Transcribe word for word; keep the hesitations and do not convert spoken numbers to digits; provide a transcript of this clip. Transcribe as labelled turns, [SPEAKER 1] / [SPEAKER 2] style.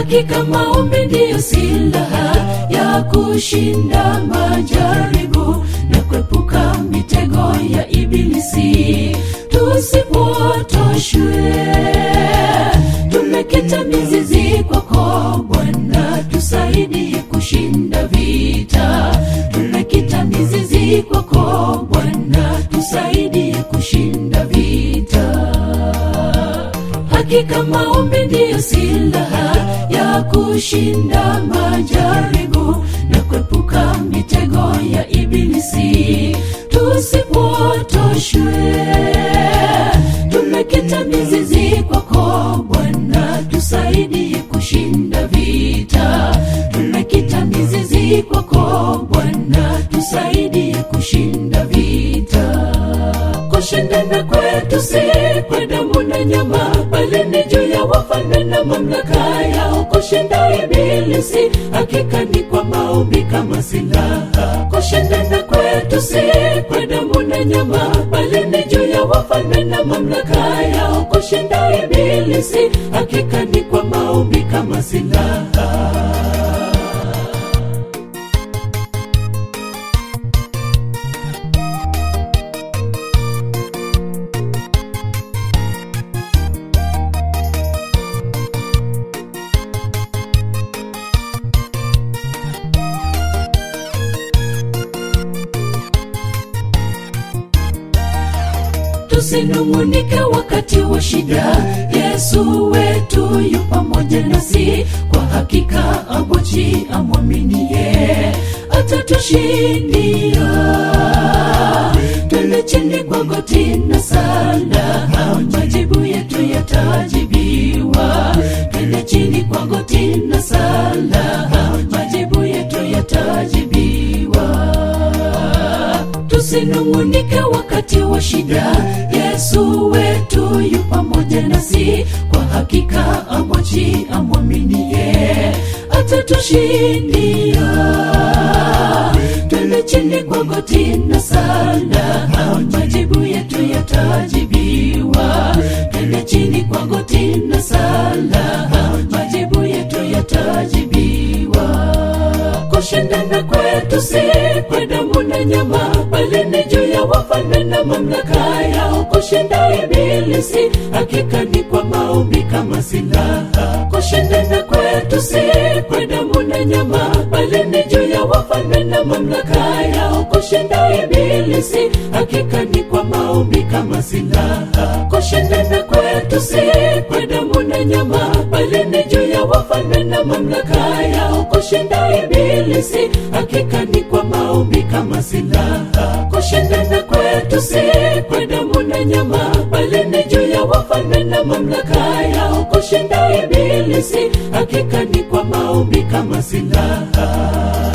[SPEAKER 1] Hakika maombi ndiyo silaha ya kushinda majaribu na kuepuka mitego ya ibilisi. Tusipotoshwe, tumekita mizizi kwako Bwana, tusaidie kushinda vita. Tumekita mizizi kwako Bwana, tusaidie kushinda vita. Hakika maombi ndiyo silaha ya kushinda majaribu na kuepuka mitego ya ibilisi. Tusipotoshwe, tumekita mizizi kwako Bwana, tusaidie kushinda vita. Tumekita mizizi kwako Bwana, tusaidie kushinda vita. Kushindana kwetu si kwa damu na nyama, bali ni juu ya wafalme na mamlaka yao. Kushinda ibilisi hakika ni kwa maombi kama silaha. Kushindana kwetu si kwa damu na nyama, bali ni juu ya wafalme na mamlaka yao. Kushinda ibilisi hakika ni kwa maombi kama silaha. Tusinungunike wakati wa shida, Yesu wetu yu pamoja nasi. Kwa hakika amwachi amwaminie atatushindia. Twende chini kwa goti na sala, majibu yetu yatajibiwa. Twende chini kwa goti na sala, majibu yetu yatajibiwa. Tusinungunike wakati wa shida, Yesu wetu yu pamoja nasi. Kwa hakika amwachi amwaminie atatushindia. Twende chini kwa goti na sala, majibu yetu yatajibiwa. Twende chini kwa goti na sala, majibu yetu yatajibiwa. Kushindana kwetu si kwa damu na nyama, bali ni juu ya wafalme na mamlaka yao. Kushinda ibilisi hakika ni kwa maombi kama silaha. Kushindana kwetu si kwa damu na nyama, bali ni juu ya wafalme na mamlaka yao. Kushinda ibilisi hakika ni kwa maombi kama silaha. Kushindana kwetu si kwa damu na nyama, bali ni juu ya wafalme na mamlaka yao. Kushinda ibilisi hakika ni kwa maombi kama silaha. Kushindana kwetu si kwa damu na nyama, bali ni juu ya wafalme na mamlaka yao. Kushinda ibilisi hakika ni kwa maombi kama silaha.